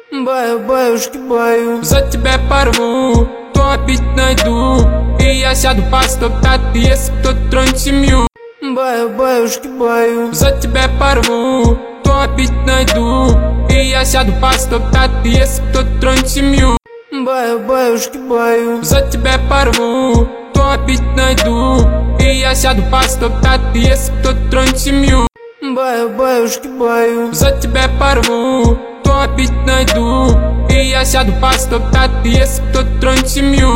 Баю-баюшки, баю. За тебя порву, то опять найду, и я сяду постоптать, если кто тронет семью. Баю-баюшки, баю. За тебя порву, то опять найду, и я сяду постоптать, если кто тронет семью. Баю-баюшки, баю. За тебя порву, то опять найду, и я сяду постоптать, если кто тронет семью. Баю-баюшки, баю. За тебя порву, то опять найду, и я сяду постоптать, если кто тронет семью.